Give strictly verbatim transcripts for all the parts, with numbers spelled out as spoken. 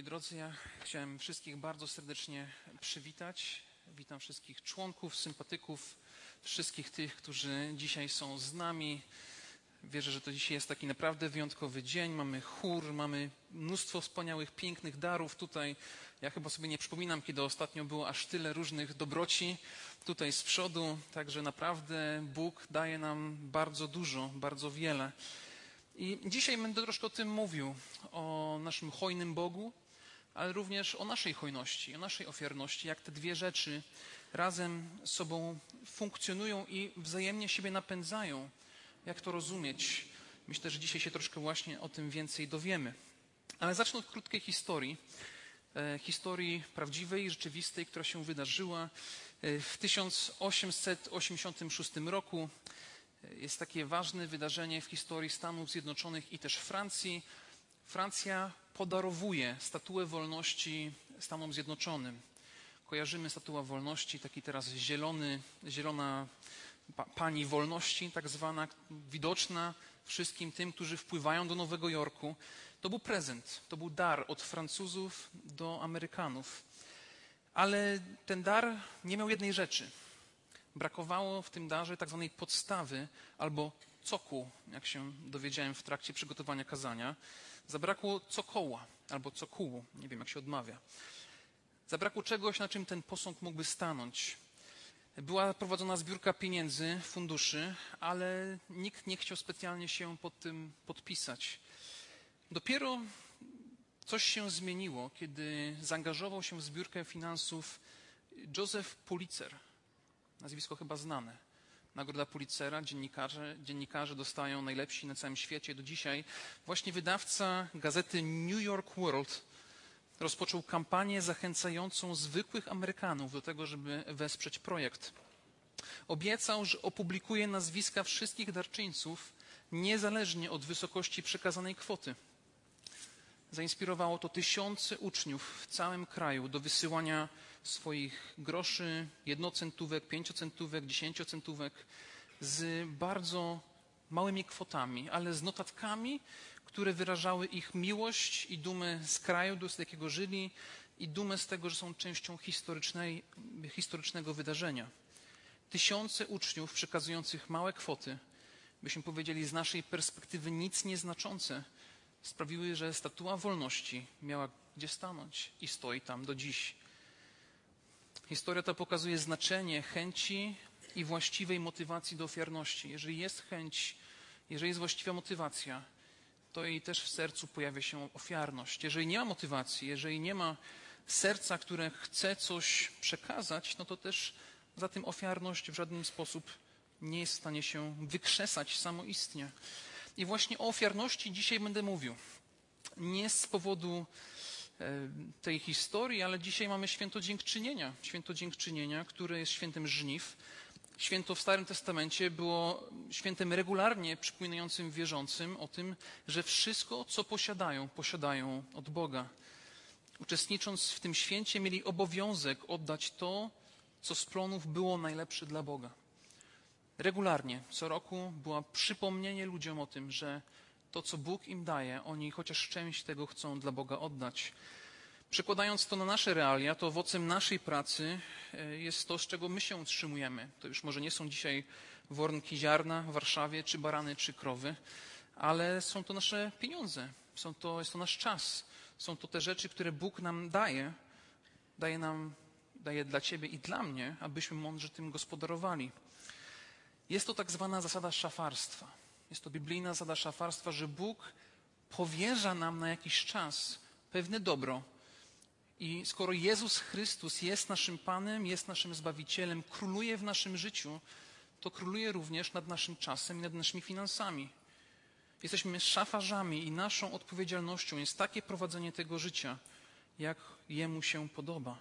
Moi drodzy, ja chciałem wszystkich bardzo serdecznie przywitać. Witam wszystkich członków, sympatyków, wszystkich tych, którzy dzisiaj są z nami. Wierzę, że to dzisiaj jest taki naprawdę wyjątkowy dzień. Mamy chór, mamy mnóstwo wspaniałych, pięknych darów tutaj. Ja chyba sobie nie przypominam, kiedy ostatnio było aż tyle różnych dobroci tutaj z przodu. Także naprawdę Bóg daje nam bardzo dużo, bardzo wiele. I dzisiaj będę troszkę o tym mówił, o naszym hojnym Bogu, ale również o naszej hojności, o naszej ofiarności, jak te dwie rzeczy razem z sobą funkcjonują i wzajemnie siebie napędzają. Jak to rozumieć? Myślę, że dzisiaj się troszkę właśnie o tym więcej dowiemy. Ale zacznę od krótkiej historii. E, historii prawdziwej, rzeczywistej, która się wydarzyła w tysiąc osiemset osiemdziesiątym szóstym roku. Jest takie ważne wydarzenie w historii Stanów Zjednoczonych i też Francji. Francja podarowuje statuę wolności Stanom Zjednoczonym. Kojarzymy statuę wolności, taki teraz zielony, zielona pa, pani wolności, tak zwana, widoczna wszystkim tym, którzy wpływają do Nowego Jorku. To był prezent, to był dar od Francuzów do Amerykanów. Ale ten dar nie miał jednej rzeczy. Brakowało w tym darze tak zwanej podstawy albo coku, jak się dowiedziałem w trakcie przygotowania kazania. Zabrakło cokoła albo cokułu, nie wiem jak się odmawia. Zabrakło czegoś, na czym ten posąg mógłby stanąć. Była prowadzona zbiórka pieniędzy, funduszy, ale nikt nie chciał specjalnie się pod tym podpisać. Dopiero coś się zmieniło, kiedy zaangażował się w zbiórkę finansów Joseph Pulitzer. Nazwisko chyba znane. Nagroda Pulitzera, dziennikarze, dziennikarze dostają najlepsi na całym świecie. Do dzisiaj właśnie wydawca gazety New York World rozpoczął kampanię zachęcającą zwykłych Amerykanów do tego, żeby wesprzeć projekt. Obiecał, że opublikuje nazwiska wszystkich darczyńców, niezależnie od wysokości przekazanej kwoty. Zainspirowało to tysiące uczniów w całym kraju do wysyłania swoich groszy, jednocentówek, pięciocentówek, dziesięciocentówek z bardzo małymi kwotami, ale z notatkami, które wyrażały ich miłość i dumę z kraju, z jakiego żyli i dumę z tego, że są częścią historycznej, historycznego wydarzenia. Tysiące uczniów przekazujących małe kwoty, byśmy powiedzieli z naszej perspektywy nic nieznaczące, sprawiły, że statua wolności miała gdzie stanąć i stoi tam do dziś. Historia ta pokazuje znaczenie chęci i właściwej motywacji do ofiarności. Jeżeli jest chęć, jeżeli jest właściwa motywacja, to i też w sercu pojawia się ofiarność. Jeżeli nie ma motywacji, jeżeli nie ma serca, które chce coś przekazać, no to też za tym ofiarność w żaden sposób nie jest w stanie się wykrzesać samoistnie. I właśnie o ofiarności dzisiaj będę mówił. Nie z powodu tej historii, ale dzisiaj mamy święto dziękczynienia. Święto dziękczynienia, które jest świętem żniw. Święto w Starym Testamencie było świętem regularnie przypominającym wierzącym o tym, że wszystko, co posiadają, posiadają od Boga. Uczestnicząc w tym święcie, mieli obowiązek oddać to, co z plonów było najlepsze dla Boga. Regularnie, co roku było przypomnienie ludziom o tym, że to, co Bóg im daje, oni chociaż część tego chcą dla Boga oddać. Przekładając to na nasze realia, to owocem naszej pracy jest to, z czego my się utrzymujemy. To już może nie są dzisiaj wornki ziarna w Warszawie, czy barany, czy krowy, ale są to nasze pieniądze, są to, jest to nasz czas, są to te rzeczy, które Bóg nam daje, daje nam, daje dla Ciebie i dla mnie, abyśmy mądrze tym gospodarowali. Jest to tak zwana zasada szafarstwa. Jest to biblijna zasada szafarstwa, że Bóg powierza nam na jakiś czas pewne dobro. I skoro Jezus Chrystus jest naszym Panem, jest naszym Zbawicielem, króluje w naszym życiu, to króluje również nad naszym czasem i nad naszymi finansami. Jesteśmy szafarzami i naszą odpowiedzialnością jest takie prowadzenie tego życia, jak Jemu się podoba.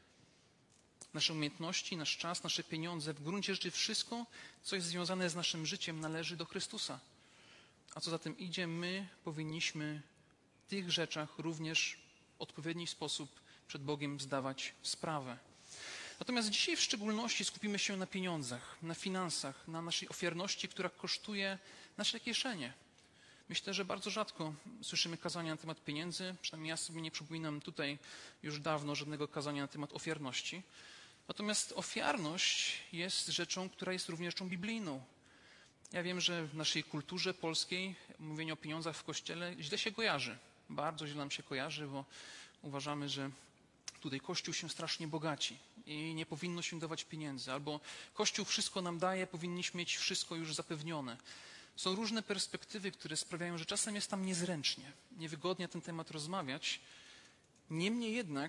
Nasze umiejętności, nasz czas, nasze pieniądze, w gruncie rzeczy wszystko, co jest związane z naszym życiem, należy do Chrystusa. A co za tym idzie, my powinniśmy w tych rzeczach również w odpowiedni sposób przed Bogiem zdawać sprawę. Natomiast dzisiaj w szczególności skupimy się na pieniądzach, na finansach, na naszej ofiarności, która kosztuje nasze kieszenie. Myślę, że bardzo rzadko słyszymy kazania na temat pieniędzy, przynajmniej ja sobie nie przypominam tutaj już dawno żadnego kazania na temat ofiarności. Natomiast ofiarność jest rzeczą, która jest również rzeczą biblijną. Ja wiem, że w naszej kulturze polskiej mówienie o pieniądzach w Kościele źle się kojarzy. Bardzo źle nam się kojarzy, bo uważamy, że tutaj Kościół się strasznie bogaci i nie powinno się dawać pieniędzy. Albo Kościół wszystko nam daje, powinniśmy mieć wszystko już zapewnione. Są różne perspektywy, które sprawiają, że czasem jest tam niezręcznie, niewygodnie na ten temat rozmawiać. Niemniej jednak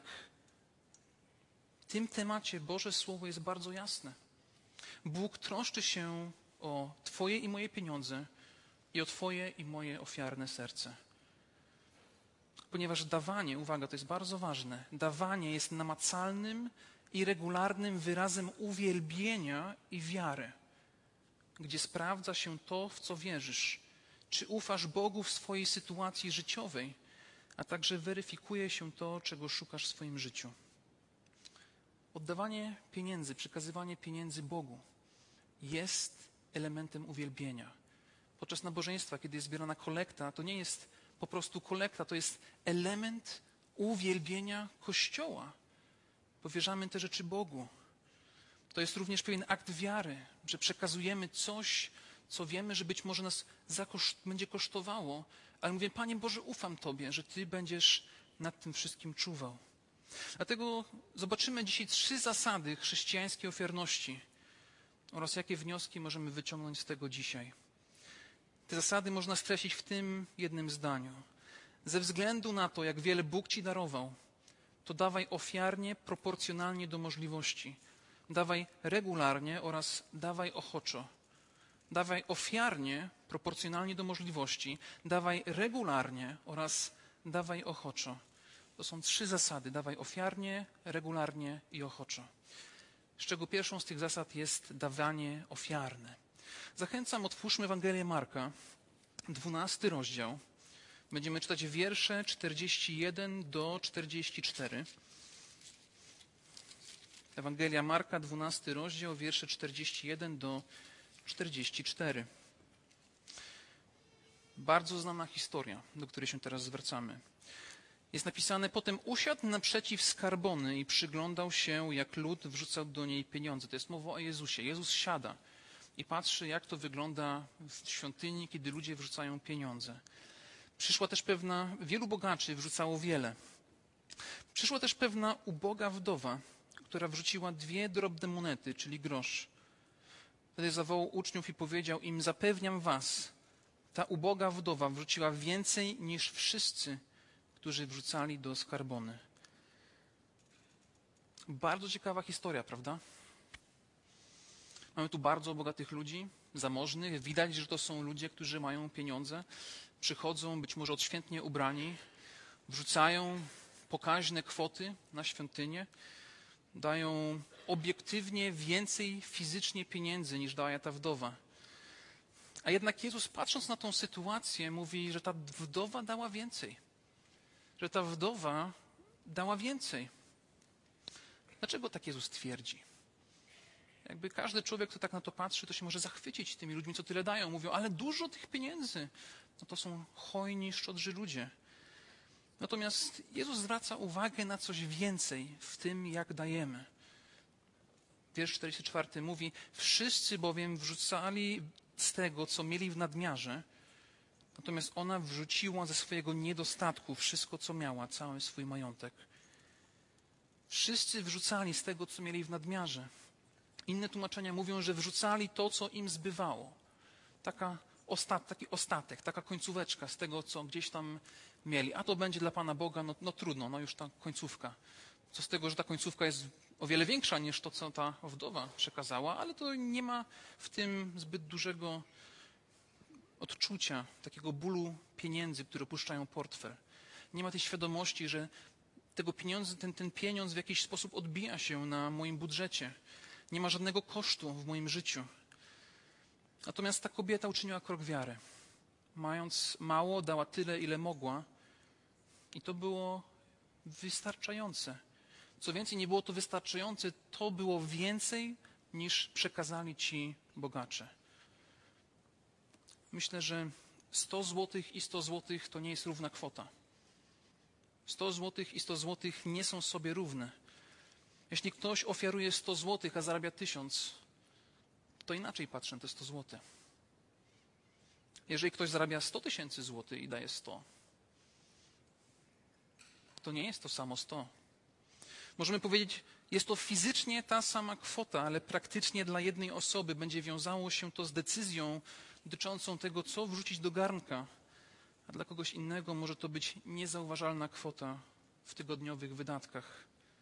w tym temacie Boże Słowo jest bardzo jasne. Bóg troszczy się o Twoje i moje pieniądze i o Twoje i moje ofiarne serce. Ponieważ dawanie, uwaga, to jest bardzo ważne, dawanie jest namacalnym i regularnym wyrazem uwielbienia i wiary, gdzie sprawdza się to, w co wierzysz. Czy ufasz Bogu w swojej sytuacji życiowej, a także weryfikuje się to, czego szukasz w swoim życiu. Oddawanie pieniędzy, przekazywanie pieniędzy Bogu jest elementem uwielbienia. Podczas nabożeństwa, kiedy jest zbierana kolekta, to nie jest po prostu kolekta, to jest element uwielbienia Kościoła. Powierzamy te rzeczy Bogu. To jest również pewien akt wiary, że przekazujemy coś, co wiemy, że być może nas zakoszt- będzie kosztowało, ale mówię, Panie Boże, ufam Tobie, że Ty będziesz nad tym wszystkim czuwał. Dlatego zobaczymy dzisiaj trzy zasady chrześcijańskiej ofiarności oraz jakie wnioski możemy wyciągnąć z tego dzisiaj. Te zasady można streścić w tym jednym zdaniu. Ze względu na to, jak wiele Bóg Ci darował, to dawaj ofiarnie, proporcjonalnie do możliwości. Dawaj regularnie oraz dawaj ochoczo. Dawaj ofiarnie, proporcjonalnie do możliwości. Dawaj regularnie oraz dawaj ochoczo. To są trzy zasady. Dawaj ofiarnie, regularnie i ochoczo. Z czego pierwszą z tych zasad jest dawanie ofiarne. Zachęcam, otwórzmy Ewangelię Marka, dwunasty rozdział. Będziemy czytać wiersze czterdzieści jeden do czterdziestu czterech. Ewangelia Marka, dwunasty rozdział, wiersze czterdzieści jeden do czterdziestu czterech. Bardzo znana historia, do której się teraz zwracamy. Jest napisane, potem usiadł naprzeciw skarbony i przyglądał się, jak lud wrzucał do niej pieniądze. To jest mowa o Jezusie. Jezus siada i patrzy, jak to wygląda w świątyni, kiedy ludzie wrzucają pieniądze. Przyszła też pewna, wielu bogaczy wrzucało wiele. Przyszła też pewna uboga wdowa, która wrzuciła dwie drobne monety, czyli grosz. Wtedy zawołał uczniów i powiedział im, zapewniam was, ta uboga wdowa wrzuciła więcej niż wszyscy, którzy wrzucali do skarbony. Bardzo ciekawa historia, prawda? Mamy tu bardzo bogatych ludzi, zamożnych. Widać, że to są ludzie, którzy mają pieniądze. Przychodzą być może odświętnie ubrani, wrzucają pokaźne kwoty na świątynię, dają obiektywnie więcej fizycznie pieniędzy niż dała ta wdowa. A jednak Jezus, patrząc na tą sytuację, mówi, że ta wdowa dała więcej. Że ta wdowa dała więcej. Dlaczego tak Jezus twierdzi? Jakby każdy człowiek, kto tak na to patrzy, to się może zachwycić tymi ludźmi, co tyle dają. Mówią, ale dużo tych pieniędzy. No to są hojni, szczodrzy ludzie. Natomiast Jezus zwraca uwagę na coś więcej w tym, jak dajemy. Wiersz czterdziesty czwarty mówi, wszyscy bowiem wrzucali z tego, co mieli w nadmiarze, natomiast ona wrzuciła ze swojego niedostatku wszystko, co miała, cały swój majątek. Wszyscy wrzucali z tego, co mieli w nadmiarze. Inne tłumaczenia mówią, że wrzucali to, co im zbywało. Taka ostat, taki ostatek, taka końcóweczka z tego, co gdzieś tam mieli. A to będzie dla Pana Boga, no, no trudno, no już ta końcówka. Co z tego, że ta końcówka jest o wiele większa niż to, co ta wdowa przekazała, ale to nie ma w tym zbyt dużego odczucia, takiego bólu pieniędzy, które opuszczają portfel. Nie ma tej świadomości, że tego pieniądze, ten, ten pieniądz w jakiś sposób odbija się na moim budżecie. Nie ma żadnego kosztu w moim życiu. Natomiast ta kobieta uczyniła krok wiary. Mając mało, dała tyle, ile mogła i to było wystarczające. Co więcej, nie było to wystarczające, to było więcej niż przekazali ci bogacze. Myślę, że sto złotych i sto złotych to nie jest równa kwota. sto złotych i sto złotych nie są sobie równe. Jeśli ktoś ofiaruje sto złotych, a zarabia tysiąc, to inaczej patrzę na te sto złotych. Jeżeli ktoś zarabia sto tysięcy złotych i daje sto, to nie jest to samo sto. Możemy powiedzieć, jest to fizycznie ta sama kwota, ale praktycznie dla jednej osoby będzie wiązało się to z decyzją dotyczącą tego, co wrzucić do garnka, a dla kogoś innego może to być niezauważalna kwota w tygodniowych wydatkach.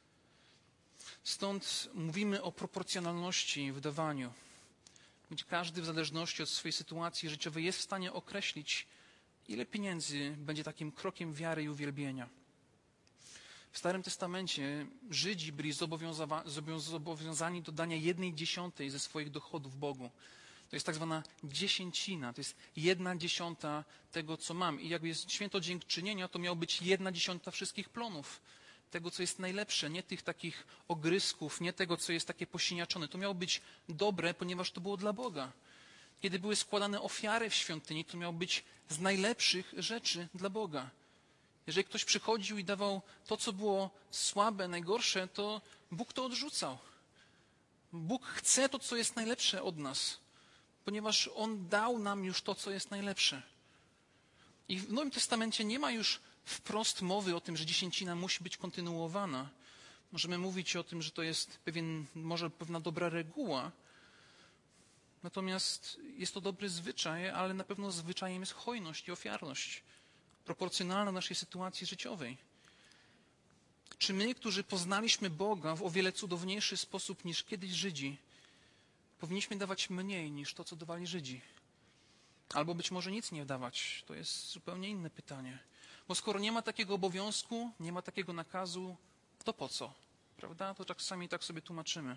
Stąd mówimy o proporcjonalności w dawaniu. Gdzie każdy w zależności od swojej sytuacji życiowej jest w stanie określić, ile pieniędzy będzie takim krokiem wiary i uwielbienia. W Starym Testamencie Żydzi byli zobowiązani do dania jednej dziesiątej ze swoich dochodów Bogu. To jest tak zwana dziesięcina, to jest jedna dziesiąta tego, co mam. I jakby jest święto dziękczynienia, to miało być jedna dziesiąta wszystkich plonów. Tego, co jest najlepsze, nie tych takich ogrysków, nie tego, co jest takie posiniaczone. To miało być dobre, ponieważ to było dla Boga. Kiedy były składane ofiary w świątyni, to miało być z najlepszych rzeczy dla Boga. Jeżeli ktoś przychodził i dawał to, co było słabe, najgorsze, to Bóg to odrzucał. Bóg chce to, co jest najlepsze od nas, ponieważ On dał nam już to, co jest najlepsze. I w Nowym Testamencie nie ma już wprost mowy o tym, że dziesięcina musi być kontynuowana. Możemy mówić o tym, że to jest pewien, może pewna dobra reguła, natomiast jest to dobry zwyczaj, ale na pewno zwyczajem jest hojność i ofiarność, proporcjonalna naszej sytuacji życiowej. Czy my, którzy poznaliśmy Boga w o wiele cudowniejszy sposób niż kiedyś Żydzi, powinniśmy dawać mniej niż to, co dawali Żydzi? Albo być może nic nie dawać. To jest zupełnie inne pytanie. Bo skoro nie ma takiego obowiązku, nie ma takiego nakazu, to po co? Prawda? To czasami tak sobie tłumaczymy.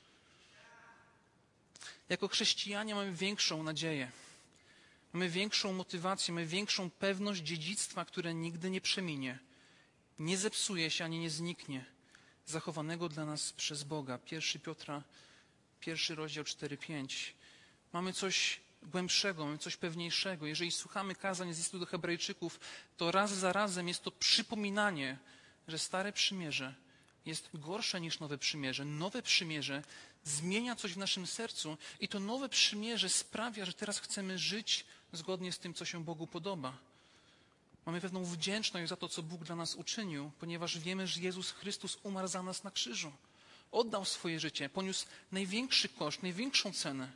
Jako chrześcijanie mamy większą nadzieję. Mamy większą motywację, mamy większą pewność dziedzictwa, które nigdy nie przeminie. Nie zepsuje się ani nie zniknie. Zachowanego dla nas przez Boga. Pierwszy Piotra, pierwszy rozdział cztery pięć. Mamy coś głębszego, mamy coś pewniejszego. Jeżeli słuchamy kazań z listu do Hebrajczyków, to raz za razem jest to przypominanie, że Stare Przymierze jest gorsze niż Nowe Przymierze. Nowe Przymierze zmienia coś w naszym sercu i to Nowe Przymierze sprawia, że teraz chcemy żyć zgodnie z tym, co się Bogu podoba. Mamy pewną wdzięczność za to, co Bóg dla nas uczynił, ponieważ wiemy, że Jezus Chrystus umarł za nas na krzyżu. Oddał swoje życie, poniósł największy koszt, największą cenę.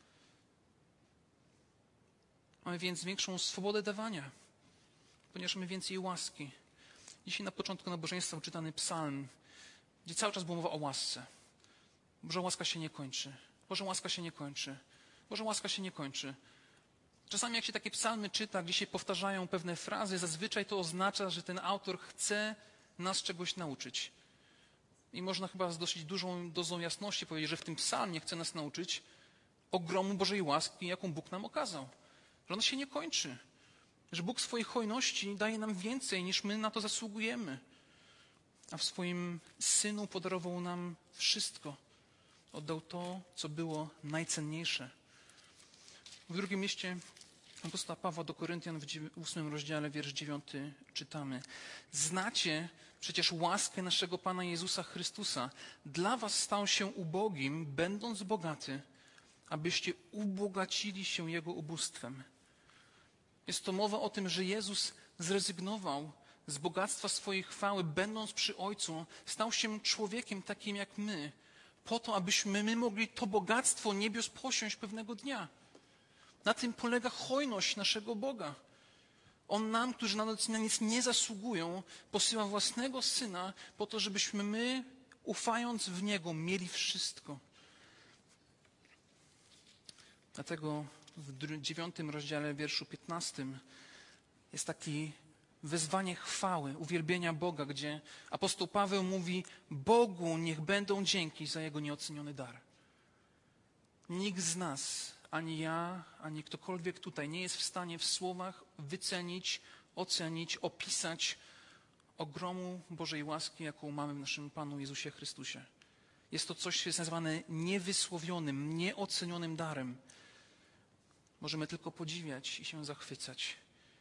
Mamy więc większą swobodę dawania, ponieważ mamy więcej łaski. Dzisiaj na początku nabożeństwa czytany psalm, gdzie cały czas była mowa o łasce. Boża łaska się nie kończy. Boża łaska się nie kończy. Boża łaska się nie kończy. Czasami jak się takie psalmy czyta, gdzie się powtarzają pewne frazy, zazwyczaj to oznacza, że ten autor chce nas czegoś nauczyć. I można chyba z dosyć dużą dozą jasności powiedzieć, że w tym psalmie chce nas nauczyć ogromu Bożej łaski, jaką Bóg nam okazał. Że ona się nie kończy. Że Bóg w swojej hojności daje nam więcej, niż my na to zasługujemy. A w swoim Synu podarował nam wszystko. Oddał to, co było najcenniejsze. W drugim liście apostoła Pawła do Koryntian w ósmym rozdziale, wiersz dziewiąty czytamy. Znacie przecież łaskę naszego Pana Jezusa Chrystusa. Dla was stał się ubogim, będąc bogaty, abyście ubogacili się Jego ubóstwem. Jest to mowa o tym, że Jezus zrezygnował z bogactwa swojej chwały, będąc przy Ojcu, stał się człowiekiem takim jak my, po to, abyśmy my mogli to bogactwo niebios posiąść pewnego dnia. Na tym polega hojność naszego Boga. On nam, którzy na nic nie zasługują, posyła własnego Syna po to, żebyśmy my, ufając w Niego, mieli wszystko. Dlatego w dziewiątym rozdziale, wierszu piętnastym jest takie wezwanie chwały, uwielbienia Boga, gdzie apostoł Paweł mówi: Bogu niech będą dzięki za Jego nieoceniony dar. Nikt z nas, ani ja, ani ktokolwiek tutaj nie jest w stanie w słowach wycenić, ocenić, opisać ogromu Bożej łaski, jaką mamy w naszym Panu Jezusie Chrystusie. Jest to coś, co jest nazwane niewysłowionym, nieocenionym darem. Możemy tylko podziwiać i się zachwycać.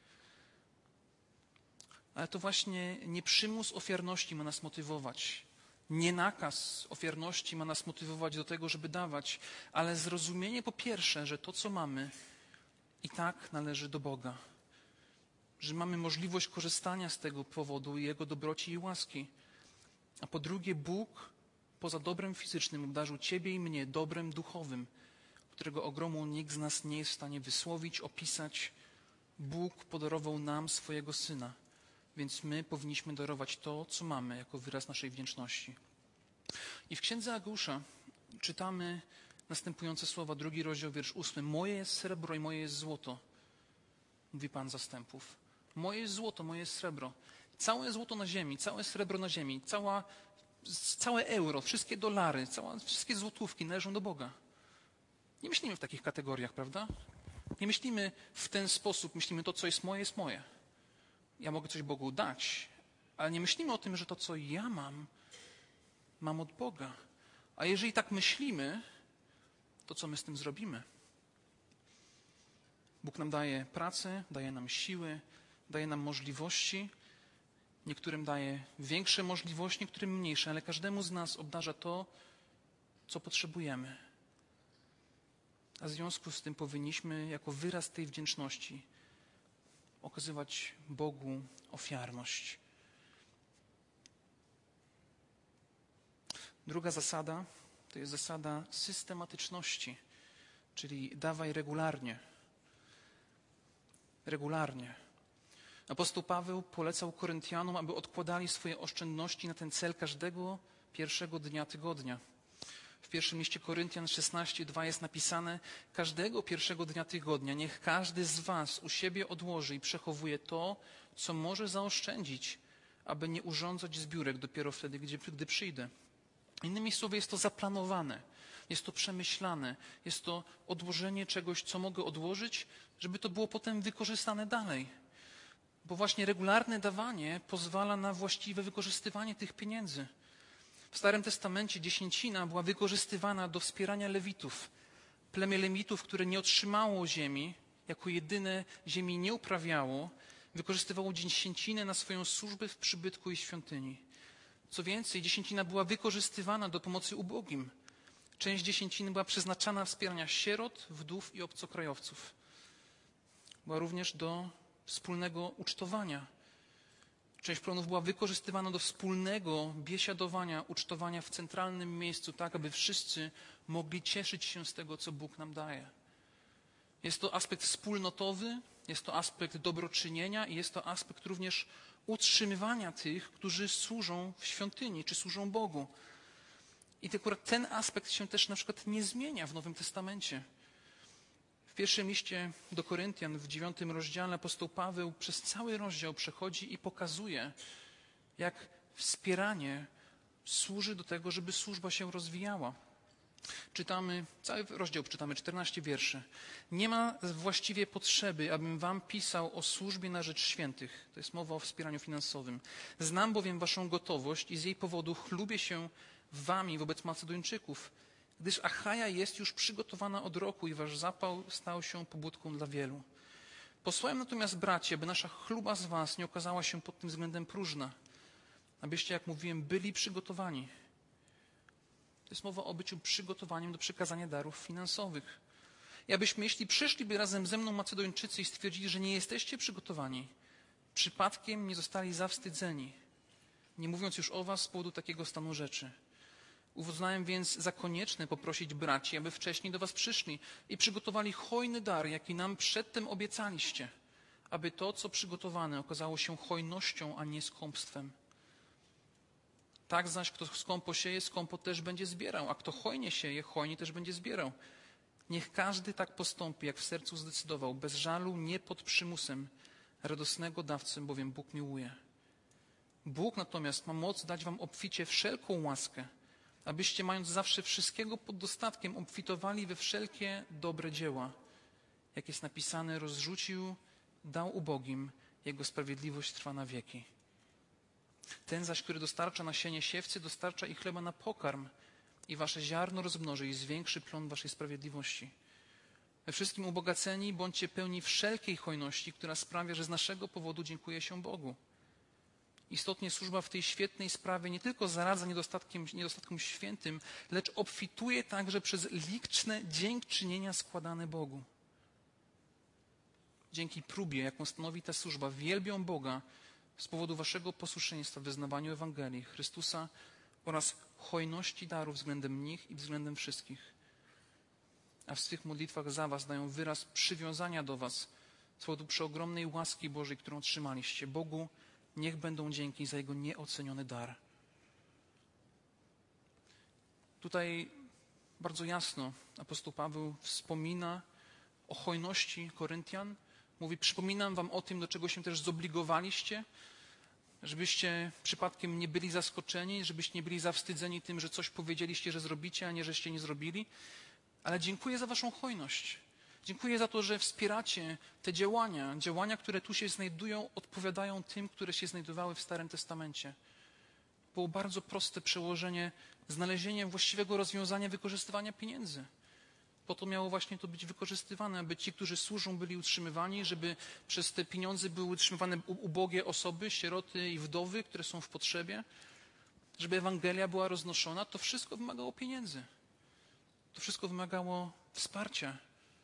Ale to właśnie nie przymus ofiarności ma nas motywować. Nie nakaz ofiarności ma nas motywować do tego, żeby dawać, ale zrozumienie po pierwsze, że to, co mamy, i tak należy do Boga. Że mamy możliwość korzystania z tego powodu i Jego dobroci i łaski. A po drugie, Bóg poza dobrem fizycznym obdarzył ciebie i mnie dobrem duchowym, którego ogromu nikt z nas nie jest w stanie wysłowić, opisać. Bóg podarował nam swojego Syna, więc my powinniśmy darować to, co mamy, jako wyraz naszej wdzięczności. I w Księdze Ageusza czytamy następujące słowa, drugi rozdział, wiersz ósmy. Moje jest srebro i moje jest złoto, mówi Pan zastępów. Moje jest złoto, moje jest srebro. Całe złoto na ziemi, całe srebro na ziemi, cała, całe euro, wszystkie dolary, cała, wszystkie złotówki należą do Boga. Nie myślimy w takich kategoriach, prawda? Nie myślimy w ten sposób, myślimy to, co jest moje, jest moje. Ja mogę coś Bogu dać, ale nie myślimy o tym, że to, co ja mam, mam od Boga. A jeżeli tak myślimy, to co my z tym zrobimy? Bóg nam daje pracę, daje nam siły, daje nam możliwości. Niektórym daje większe możliwości, niektórym mniejsze, ale każdemu z nas obdarza to, co potrzebujemy. A w związku z tym powinniśmy jako wyraz tej wdzięczności okazywać Bogu ofiarność. Druga zasada to jest zasada systematyczności, czyli dawaj regularnie. Regularnie. Apostoł Paweł polecał Koryntianom, aby odkładali swoje oszczędności na ten cel każdego pierwszego dnia tygodnia. W pierwszym liście Koryntian szesnaście dwa jest napisane: każdego pierwszego dnia tygodnia niech każdy z was u siebie odłoży i przechowuje to, co może zaoszczędzić, aby nie urządzać zbiórek dopiero wtedy, gdzie, gdy przyjdę. Innymi słowy, jest to zaplanowane, jest to przemyślane, jest to odłożenie czegoś, co mogę odłożyć, żeby to było potem wykorzystane dalej. Bo właśnie regularne dawanie pozwala na właściwe wykorzystywanie tych pieniędzy. W Starym Testamencie dziesięcina była wykorzystywana do wspierania Lewitów. Plemię Lewitów, które nie otrzymało ziemi, jako jedyne ziemi nie uprawiało, wykorzystywało dziesięcinę na swoją służbę w przybytku i świątyni. Co więcej, dziesięcina była wykorzystywana do pomocy ubogim. Część dziesięciny była przeznaczana na wspierania sierot, wdów i obcokrajowców. Była również do wspólnego ucztowania. Część plonów była wykorzystywana do wspólnego biesiadowania, ucztowania w centralnym miejscu, tak aby wszyscy mogli cieszyć się z tego, co Bóg nam daje. Jest to aspekt wspólnotowy, jest to aspekt dobroczynienia i jest to aspekt również utrzymywania tych, którzy służą w świątyni, czy służą Bogu. I akurat ten aspekt się też na przykład nie zmienia w Nowym Testamencie. W pierwszym liście do Koryntian, w dziewiątym rozdziale, apostoł Paweł przez cały rozdział przechodzi i pokazuje, jak wspieranie służy do tego, żeby służba się rozwijała. Czytamy, cały rozdział czytamy, czternaście wierszy. Nie ma właściwie potrzeby, abym wam pisał o służbie na rzecz świętych. To jest mowa o wspieraniu finansowym. Znam bowiem waszą gotowość i z jej powodu chlubię się wami wobec Macedończyków, gdyż Achaja jest już przygotowana od roku i wasz zapał stał się pobudką dla wielu. Posłałem natomiast, bracie, by nasza chluba z was nie okazała się pod tym względem próżna, abyście, jak mówiłem, byli przygotowani. To jest mowa o byciu przygotowaniem do przekazania darów finansowych. I abyśmy, jeśli przyszliby razem ze mną Macedończycy i stwierdzili, że nie jesteście przygotowani, przypadkiem nie zostali zawstydzeni, nie mówiąc już o was z powodu takiego stanu rzeczy. Uznałem więc za konieczne poprosić braci, aby wcześniej do was przyszli i przygotowali hojny dar, jaki nam przedtem obiecaliście, aby to, co przygotowane, okazało się hojnością, a nie skąpstwem. Tak zaś, kto skąpo sieje, skąpo też będzie zbierał, a kto hojnie sieje, hojnie też będzie zbierał. Niech każdy tak postąpi, jak w sercu zdecydował, bez żalu, nie pod przymusem. Radosnego dawcę bowiem Bóg miłuje. Bóg natomiast ma moc dać wam obficie wszelką łaskę, abyście, mając zawsze wszystkiego pod dostatkiem, obfitowali we wszelkie dobre dzieła. Jak jest napisane, rozrzucił, dał ubogim, Jego sprawiedliwość trwa na wieki. Ten zaś, który dostarcza nasienie siewcy, dostarcza i chleba na pokarm i wasze ziarno rozmnoży i zwiększy plon waszej sprawiedliwości. We wszystkim ubogaceni, bądźcie pełni wszelkiej hojności, która sprawia, że z naszego powodu dziękuję się Bogu. Istotnie służba w tej świetnej sprawie nie tylko zaradza niedostatkiem, niedostatkom świętym, lecz obfituje także przez liczne dziękczynienia składane Bogu. Dzięki próbie, jaką stanowi ta służba, wielbią Boga z powodu waszego posłuszeństwa w wyznawaniu Ewangelii Chrystusa oraz hojności darów względem nich i względem wszystkich. A w swych modlitwach za was dają wyraz przywiązania do was z powodu przeogromnej łaski Bożej, którą otrzymaliście. Bogu niech będą dzięki za Jego nieoceniony dar. Tutaj bardzo jasno apostoł Paweł wspomina o hojności Koryntian. Mówi, przypominam wam o tym, do czego się też zobligowaliście, żebyście przypadkiem nie byli zaskoczeni, żebyście nie byli zawstydzeni tym, że coś powiedzieliście, że zrobicie, a nie żeście nie zrobili. Ale dziękuję za waszą hojność. Dziękuję za to, że wspieracie te działania. Działania, które tu się znajdują, odpowiadają tym, które się znajdowały w Starym Testamencie. Było bardzo proste przełożenie, znalezienie właściwego rozwiązania wykorzystywania pieniędzy. Po to miało właśnie to być wykorzystywane, aby ci, którzy służą, byli utrzymywani, żeby przez te pieniądze były utrzymywane ubogie osoby, sieroty i wdowy, które są w potrzebie, żeby Ewangelia była roznoszona. To wszystko wymagało pieniędzy. To wszystko wymagało wsparcia.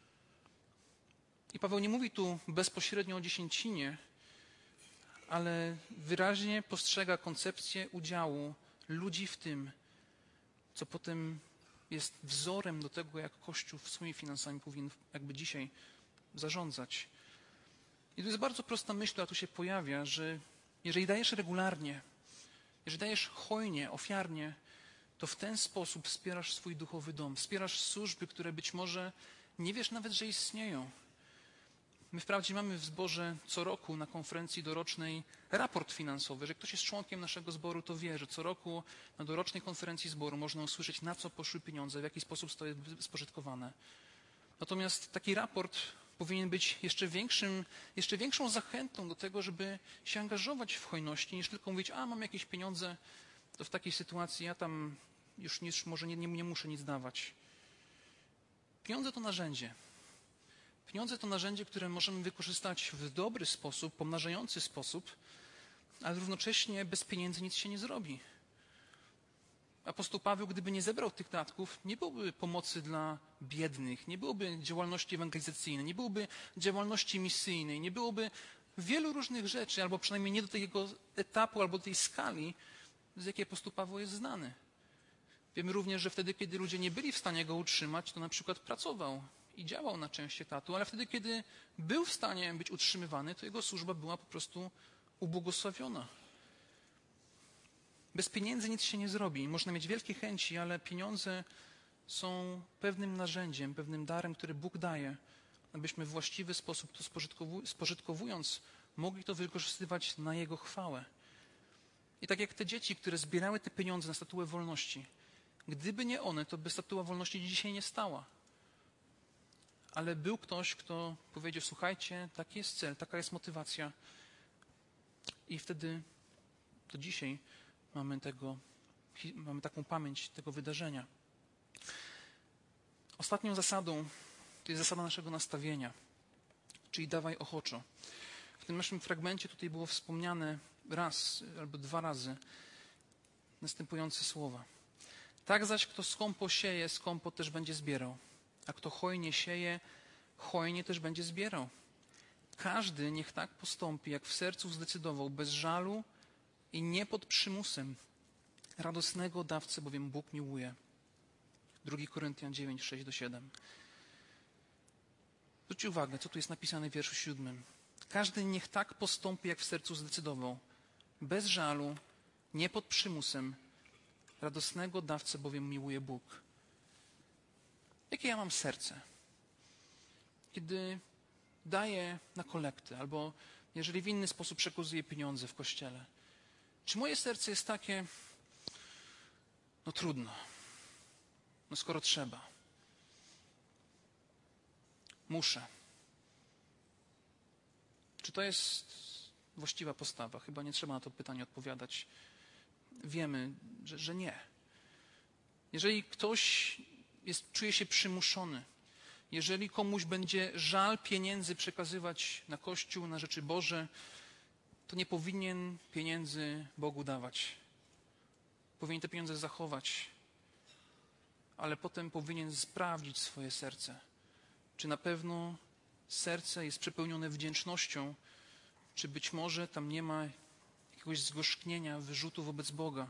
I Paweł nie mówi tu bezpośrednio o dziesięcinie, ale wyraźnie postrzega koncepcję udziału ludzi w tym, co potem jest wzorem do tego, jak Kościół swoimi finansami powinien jakby dzisiaj zarządzać. I to jest bardzo prosta myśl, która tu się pojawia, że jeżeli dajesz regularnie, jeżeli dajesz hojnie, ofiarnie, to w ten sposób wspierasz swój duchowy dom, wspierasz służby, które być może nie wiesz nawet, że istnieją. My wprawdzie mamy w zborze co roku na konferencji dorocznej raport finansowy, że ktoś jest członkiem naszego zboru, to wie, że co roku na dorocznej konferencji zboru można usłyszeć, na co poszły pieniądze, w jaki sposób to jest spożytkowane. Natomiast taki raport powinien być jeszcze większym, jeszcze większą zachętą do tego, żeby się angażować w hojności, niż tylko mówić, a mam jakieś pieniądze, to w takiej sytuacji ja tam już nic, może nie, nie, nie muszę nic dawać. Pieniądze to narzędzie. Pieniądze to narzędzie, które możemy wykorzystać w dobry sposób, pomnażający sposób, ale równocześnie bez pieniędzy nic się nie zrobi. Apostoł Paweł, gdyby nie zebrał tych datków, nie byłoby pomocy dla biednych, nie byłoby działalności ewangelizacyjnej, nie byłoby działalności misyjnej, nie byłoby wielu różnych rzeczy, albo przynajmniej nie do tego etapu, albo do tej skali, z jakiej apostoł Paweł jest znany. Wiemy również, że wtedy, kiedy ludzie nie byli w stanie go utrzymać, to na przykład pracował i działał na część etatu, ale wtedy, kiedy był w stanie być utrzymywany, to jego służba była po prostu ubłogosławiona. Bez pieniędzy nic się nie zrobi. Można mieć wielkie chęci, ale pieniądze są pewnym narzędziem, pewnym darem, który Bóg daje, abyśmy w właściwy sposób to spożytkowując, mogli to wykorzystywać na Jego chwałę. I tak jak te dzieci, które zbierały te pieniądze na statuę wolności, gdyby nie one, to by statua wolności dzisiaj nie stała. Ale był ktoś, kto powiedział, słuchajcie, taki jest cel, taka jest motywacja. I wtedy, do dzisiaj mamy, tego, mamy taką pamięć tego wydarzenia. Ostatnią zasadą to jest zasada naszego nastawienia, czyli dawaj ochoczo. W tym naszym fragmencie tutaj było wspomniane raz albo dwa razy następujące słowa. Tak zaś, kto skąpo sieje, skąpo też będzie zbierał. A kto hojnie sieje, hojnie też będzie zbierał. Każdy niech tak postąpi, jak w sercu zdecydował, bez żalu i nie pod przymusem. Radosnego dawcę bowiem Bóg miłuje. drugi Koryntian dziewięć, sześć do siedem. Zwróćcie uwagę, co tu jest napisane w wierszu siódmym. Każdy niech tak postąpi, jak w sercu zdecydował, bez żalu, nie pod przymusem. Radosnego dawcę bowiem miłuje Bóg. Jakie ja mam serce? Kiedy daję na kolekty, albo jeżeli w inny sposób przekazuję pieniądze w kościele, czy moje serce jest takie, no trudno, no skoro trzeba, muszę. Czy to jest właściwa postawa? Chyba nie trzeba na to pytanie odpowiadać. Wiemy, że, że nie. Jeżeli ktoś jest, czuje się przymuszony, Jeżeli komuś będzie żal pieniędzy przekazywać na Kościół, na rzeczy Boże, to nie powinien pieniędzy Bogu dawać. Powinien te pieniądze zachować, ale potem powinien sprawdzić swoje serce. Czy na pewno serce jest przepełnione wdzięcznością, czy być może tam nie ma jakiegoś zgorzknienia, wyrzutu wobec Boga.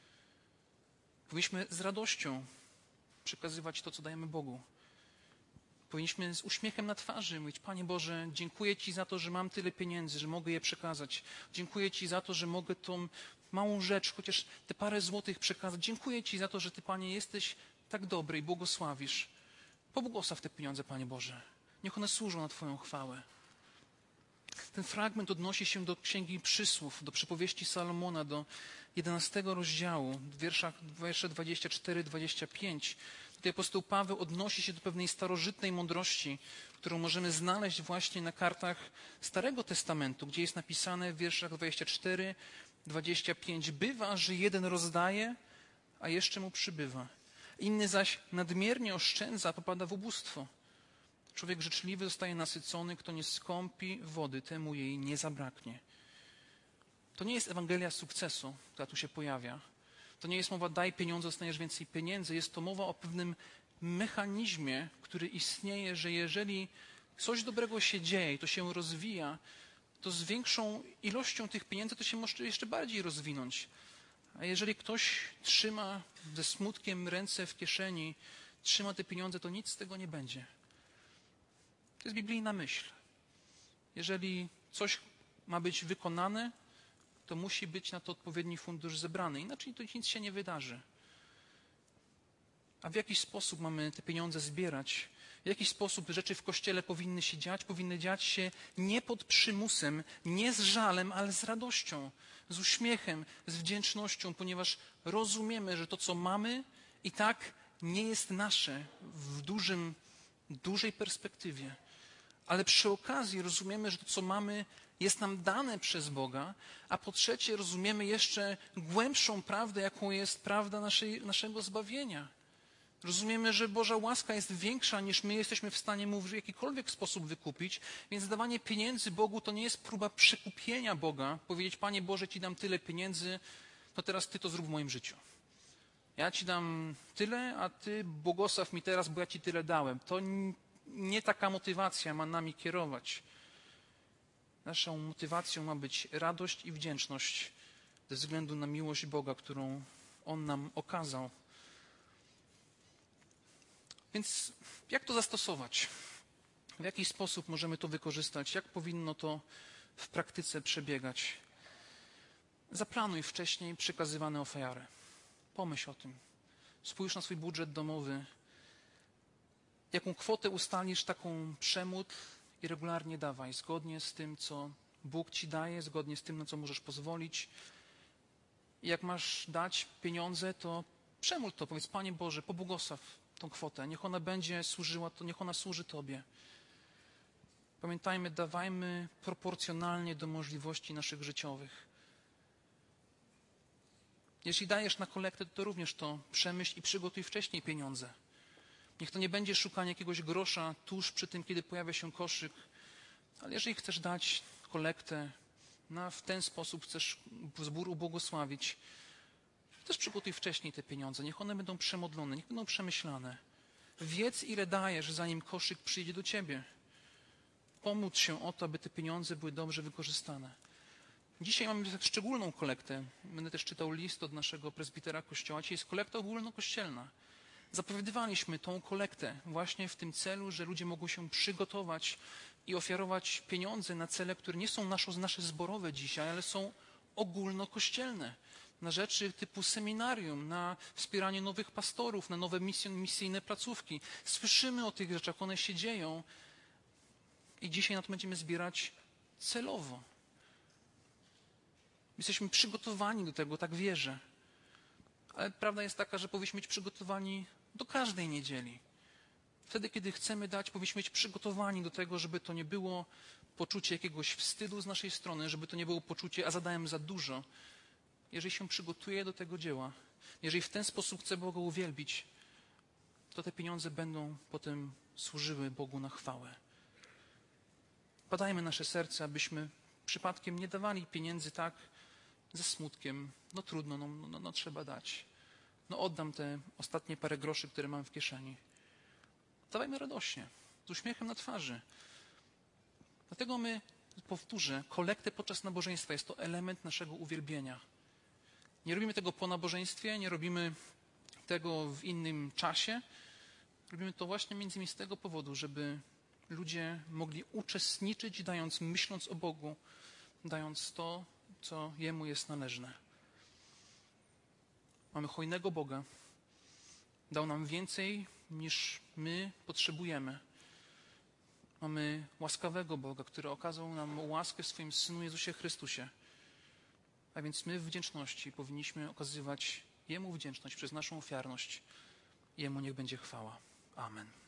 Powinniśmy z radością przekazywać to, co dajemy Bogu. Powinniśmy z uśmiechem na twarzy mówić: Panie Boże, dziękuję Ci za to, że mam tyle pieniędzy, że mogę je przekazać. Dziękuję Ci za to, że mogę tą małą rzecz, chociaż te parę złotych przekazać. Dziękuję Ci za to, że Ty, Panie, jesteś tak dobry i błogosławisz. Pobłogosław te pieniądze, Panie Boże. Niech one służą na Twoją chwałę. Ten fragment odnosi się do Księgi Przysłów, do przypowieści Salomona, do jedenastego rozdziału, wierszach, wiersze dwadzieścia cztery dwadzieścia pięć. Tutaj apostoł Paweł odnosi się do pewnej starożytnej mądrości, którą możemy znaleźć właśnie na kartach Starego Testamentu, gdzie jest napisane w wierszach dwadzieścia cztery dwadzieścia pięć: bywa, że jeden rozdaje, a jeszcze mu przybywa. Inny zaś nadmiernie oszczędza, popada w ubóstwo. Człowiek życzliwy zostaje nasycony, kto nie skąpi wody, temu jej nie zabraknie. To nie jest Ewangelia sukcesu, która tu się pojawia. To nie jest mowa: daj pieniądze, dostaniesz więcej pieniędzy. Jest to mowa o pewnym mechanizmie, który istnieje, że jeżeli coś dobrego się dzieje i to się rozwija, to z większą ilością tych pieniędzy to się może jeszcze bardziej rozwinąć. A jeżeli ktoś trzyma ze smutkiem ręce w kieszeni, trzyma te pieniądze, to nic z tego nie będzie. To jest biblijna myśl. Jeżeli coś ma być wykonane, to musi być na to odpowiedni fundusz zebrany. Inaczej to nic się nie wydarzy. A w jaki sposób mamy te pieniądze zbierać? W jaki sposób rzeczy w Kościele powinny się dziać? Powinny dziać się nie pod przymusem, nie z żalem, ale z radością, z uśmiechem, z wdzięcznością, ponieważ rozumiemy, że to, co mamy, i tak nie jest nasze w dużym, dużej perspektywie. Ale przy okazji rozumiemy, że to, co mamy, jest nam dane przez Boga, a po trzecie rozumiemy jeszcze głębszą prawdę, jaką jest prawda naszej, naszego zbawienia. Rozumiemy, że Boża łaska jest większa, niż my jesteśmy w stanie mu w jakikolwiek sposób wykupić, więc dawanie pieniędzy Bogu to nie jest próba przekupienia Boga, powiedzieć: Panie Boże, Ci dam tyle pieniędzy, to teraz Ty to zrób w moim życiu. Ja Ci dam tyle, a Ty błogosław mi teraz, bo ja Ci tyle dałem. To nie taka motywacja ma nami kierować. Naszą motywacją ma być radość i wdzięczność ze względu na miłość Boga, którą On nam okazał. Więc jak to zastosować? W jaki sposób możemy to wykorzystać? Jak powinno to w praktyce przebiegać? Zaplanuj wcześniej przekazywane ofiary. Pomyśl o tym. Spójrz na swój budżet domowy. Jaką kwotę ustalisz, taką przemódl i regularnie dawaj, zgodnie z tym, co Bóg Ci daje, zgodnie z tym, na co możesz pozwolić. I jak masz dać pieniądze, to przemódl to. Powiedz: Panie Boże, pobłogosław tą kwotę. Niech ona będzie służyła, to niech ona służy Tobie. Pamiętajmy, dawajmy proporcjonalnie do możliwości naszych życiowych. Jeśli dajesz na kolektę, to również to przemyśl i przygotuj wcześniej pieniądze. Niech to nie będzie szukanie jakiegoś grosza tuż przy tym, kiedy pojawia się koszyk. Ale jeżeli chcesz dać kolektę, no, w ten sposób chcesz zbór ubłogosławić, też przygotuj wcześniej te pieniądze. Niech one będą przemodlone, niech będą przemyślane. Wiedz, ile dajesz, zanim koszyk przyjdzie do ciebie. Pomódl się o to, aby te pieniądze były dobrze wykorzystane. Dzisiaj mamy tak szczególną kolektę. Będę też czytał list od naszego prezbitera kościoła. Dzisiaj jest kolekta ogólnokościelna. Zapowiadywaliśmy tą kolektę właśnie w tym celu, że ludzie mogą się przygotować i ofiarować pieniądze na cele, które nie są nasze, nasze zborowe dzisiaj, ale są ogólnokościelne. Na rzeczy typu seminarium, na wspieranie nowych pastorów, na nowe misyjne placówki. Słyszymy o tych rzeczach, one się dzieją i dzisiaj na to będziemy zbierać celowo. Jesteśmy przygotowani do tego, tak wierzę. Ale prawda jest taka, że powinniśmy być przygotowani do każdej niedzieli. Wtedy, kiedy chcemy dać, powinniśmy być przygotowani do tego, żeby to nie było poczucie jakiegoś wstydu z naszej strony, żeby to nie było poczucie: a zadałem za dużo. Jeżeli się przygotuję do tego dzieła, jeżeli w ten sposób chcę Boga uwielbić, to te pieniądze będą potem służyły Bogu na chwałę. Badajmy nasze serce, abyśmy przypadkiem nie dawali pieniędzy tak ze smutkiem. No trudno, no, no, no trzeba dać. No oddam te ostatnie parę groszy, które mam w kieszeni. Dawajmy radośnie, z uśmiechem na twarzy. Dlatego my, powtórzę, kolektę podczas nabożeństwa jest to element naszego uwielbienia. Nie robimy tego po nabożeństwie, nie robimy tego w innym czasie. Robimy to właśnie między innymi z tego powodu, żeby ludzie mogli uczestniczyć, dając, myśląc o Bogu, dając to, co Jemu jest należne. Mamy hojnego Boga. Dał nam więcej, niż my potrzebujemy. Mamy łaskawego Boga, który okazał nam łaskę w swoim Synu Jezusie Chrystusie. A więc my w wdzięczności powinniśmy okazywać Jemu wdzięczność przez naszą ofiarność. Jemu niech będzie chwała. Amen.